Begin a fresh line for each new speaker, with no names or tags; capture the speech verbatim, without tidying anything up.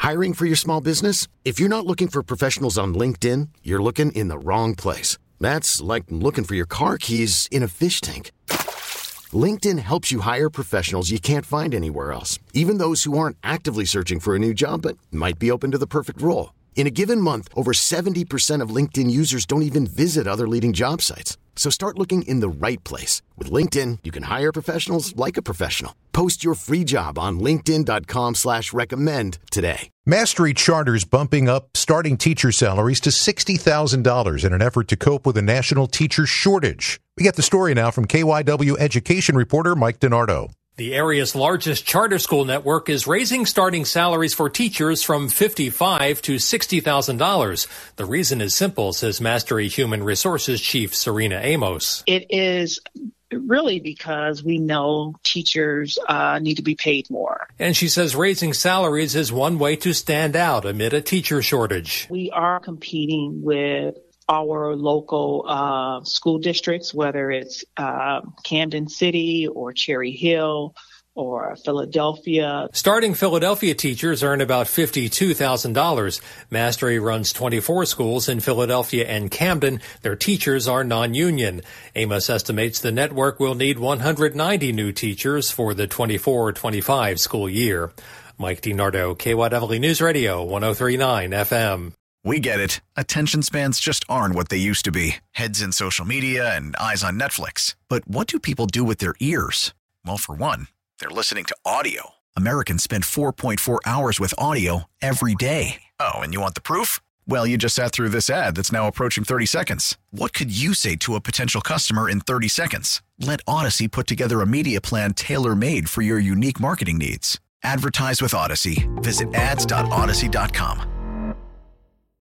Hiring for your small business? If you're not looking for professionals on LinkedIn, you're looking in the wrong place. That's like looking for your car keys in a fish tank. LinkedIn helps you hire professionals you can't find anywhere else, even those who aren't actively searching for a new job but might be open to the perfect role. In a given month, over seventy percent of LinkedIn users don't even visit other leading job sites. So start looking in the right place. With LinkedIn, you can hire professionals like a professional. Post your free job on linkedin.com slash recommend today.
Mastery Charter's bumping up starting teacher salaries to sixty thousand dollars in an effort to cope with a national teacher shortage. We get the story now from K Y W education reporter Mike DiNardo.
The area's largest charter school network is raising starting salaries for teachers from fifty-five thousand dollars to sixty thousand dollars. The reason is simple, says Mastery Human Resources Chief Serena Amos.
It is really because we know teachers uh, need to be paid more.
And she says raising salaries is one way to stand out amid a teacher shortage.
We are competing with our local uh, school districts, whether it's uh, Camden City or Cherry Hill or Philadelphia.
Starting Philadelphia teachers earn about fifty-two thousand dollars. Mastery runs twenty-four schools in Philadelphia and Camden. Their teachers are non-union. Amos estimates the network will need one hundred ninety new teachers for the twenty-four twenty-five school year. Mike DiNardo, K Y W News Radio, one oh three point nine F M.
We get it. Attention spans just aren't what they used to be. Heads in social media and eyes on Netflix. But what do people do with their ears? Well, for one, they're listening to audio. Americans spend four point four hours with audio every day. Oh, and you want the proof? Well, you just sat through this ad that's now approaching thirty seconds. What could you say to a potential customer in thirty seconds? Let Odyssey put together a media plan tailor-made for your unique marketing needs. Advertise with Odyssey. Visit ads dot odyssey dot com.